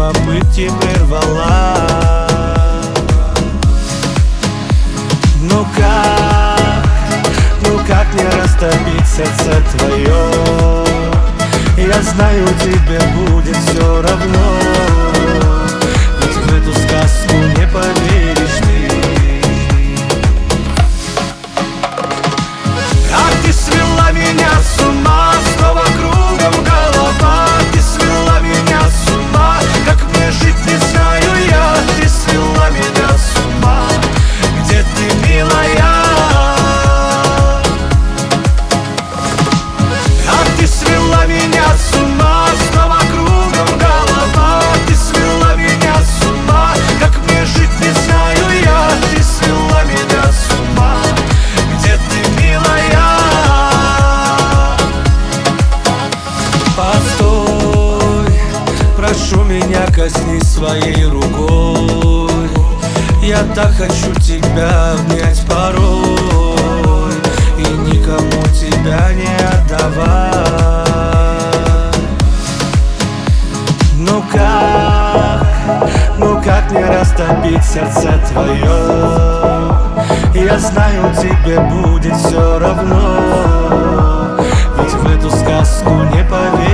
попытки прервала. Ну как не растопить сердце твое? Я знаю, тебе будет все равно, ведь в эту сказку не поверишь ты. А ты свела меня с ума, снова кругом голова. Ты свела меня с ума, как мне жить не знаю я. Ты свела меня с ума, где ты, милая? А ты свела меня с ума, снова кругом голова. Ты свела меня с ума, как мне жить не знаю я. Ты свела меня с ума, где ты, милая? Постой, прошу меня, коснись своей рукой. Я так хочу тебя обнять порой и никому тебя не отдавать. Ну как не растопить сердце твое? Я знаю, тебе будет все равно, ведь в эту сказку не поверишь.